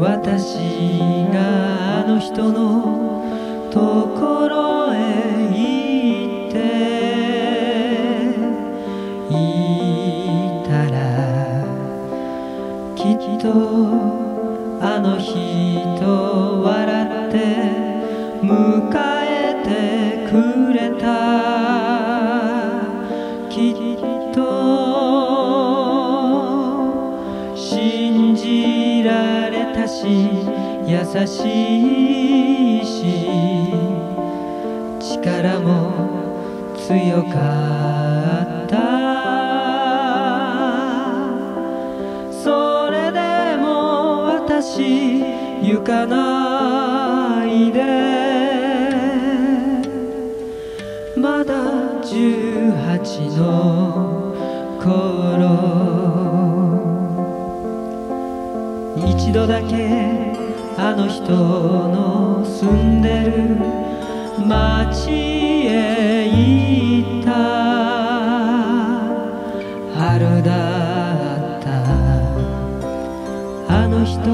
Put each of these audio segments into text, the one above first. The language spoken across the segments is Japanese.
私があの人のところへ行っていたら、きっとあの人笑って迎えてくれた。きっと信じられたし優しいし力も強かった。それでも私行かないで、まだ18の頃、一度だけあの人の住んでる町へ行った。春だったあの人、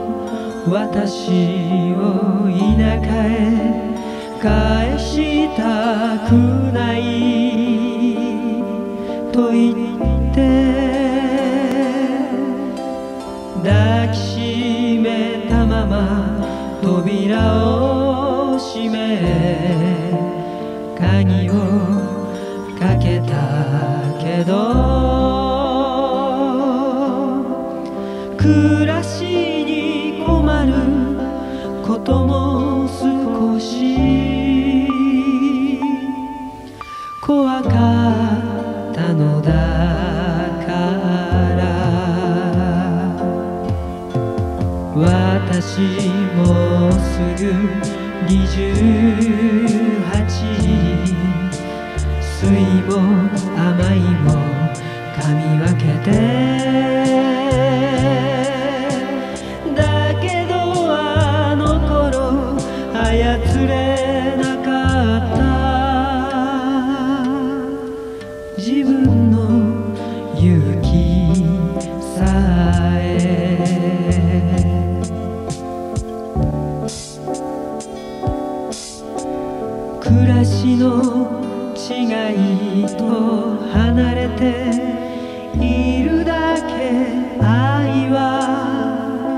私を田舎へ返したくないと言って抱きしめたまま扉を閉め鍵をかけたけど、暮らしに困ることも少し怖かったのだから、私もうすぐ28、酸いも甘いも噛み分けて、だけどあの頃操れなかった自分の勇気さえ。暮らしの違いと離れているだけ愛は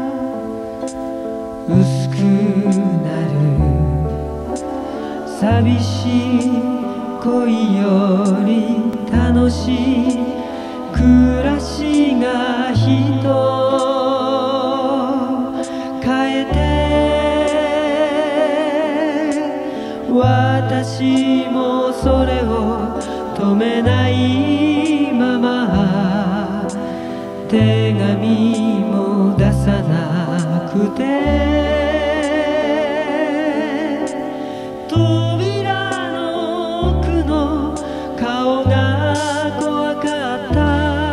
薄くなる。寂しい恋より楽しい暮らしが人を変えて、私もそれを止めないまま手紙も出さなくて、扉の奥の顔が怖かった。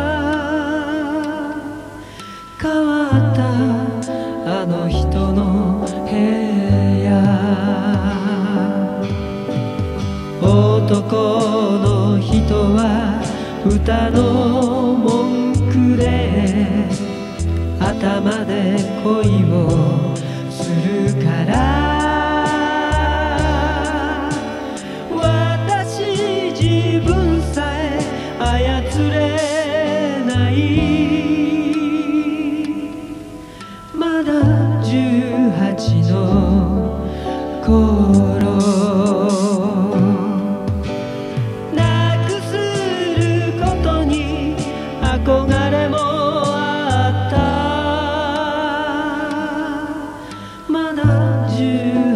変わったあの人の部屋、男の人は歌の文句で頭で恋をするから、私自分さえ操れない。まだ18の頃、憧れもあった。まだ